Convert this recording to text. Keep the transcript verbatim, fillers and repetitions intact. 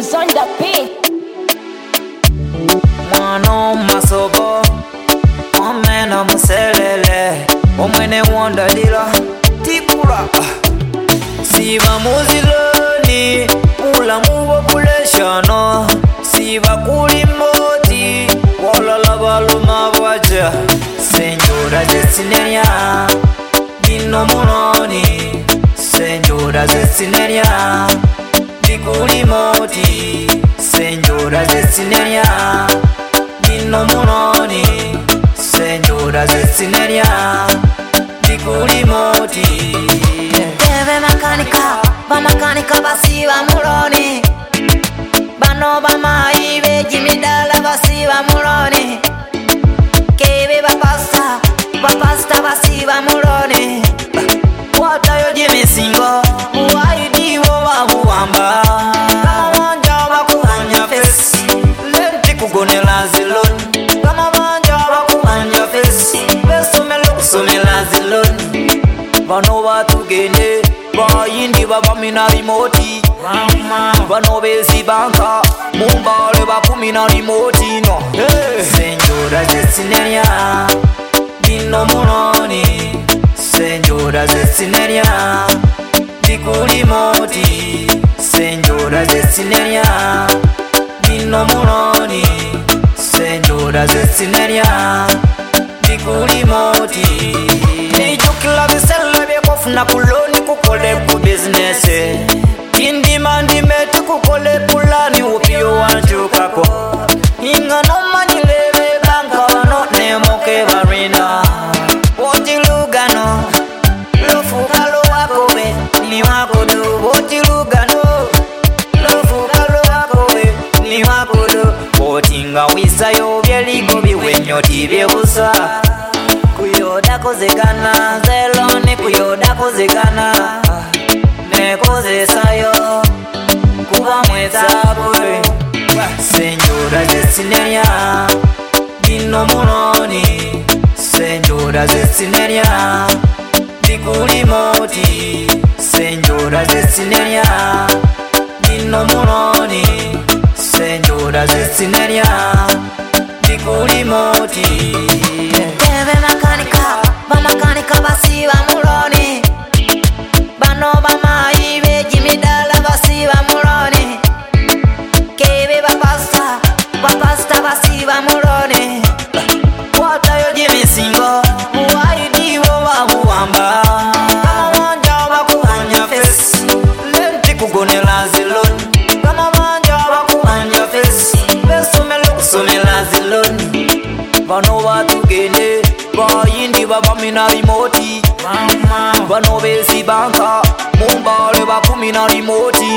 was on the beat. Mano masobo omena muselele omwene wonda lila tikula siba muziloni ula mubo kuleshano siba kulimoti wala labaluma bwaja senjura zesinenya dino munoni senjura zesinenya dikulimoti senjura zesinenya dino munoni senjura zesinenya dikulimoti Teve makanika bamakanika basiba muloni bano bamayibe jimidala basiba muloni kebe bapasta bapasta basiba muloni watayo jimisingo waidiwo babuwamba kama banja bakuhanya fesi lenti kugonela ziloni kama banja bakuhanya fesi besomelo kusomela ziloni bano batugende bayindi babamina rimoti bano bezi banka mumbale bakumina rimoti no hey. Senjura zesinenya dino munoni senjura zesinenya dikulimoti senjura zesinenya dino munoni senjura zesinenya dikulimoti nijukila bisele byekofuna kuloni kukole ku business indima ndimete kukole pulani upiyo wanjukako inga nomanyilebe banka wano nemoke barina wotilugano lofukalo wakobe ni wakodo wotilugano lofukalo wakobe ni wakodo wotinga wisayo byeligo biwenyoti byebusa kuyoda kozegana zeloni kuyoda kozegana nekozesayo kuba mwezabwe senjura zesinenya dino munoni senjura zesinenya dikulimoti senjura zesinenya dino munoni senjura zesinenya dikulimoti Teve makanika bamakanika basiba muloni bano bamayibe jimidala basiba muloni kebe bapasta bapasta basiba muloni watayo jimisingo waidiwo babuwamba kama banja bakuhanya fesi lenti kugonela ziloni kama banja bakuhanya fesi besomelo kusomela ziloni bano batugende bayindi babamina rimoti bano bezi banka mumbale bakumina rimoti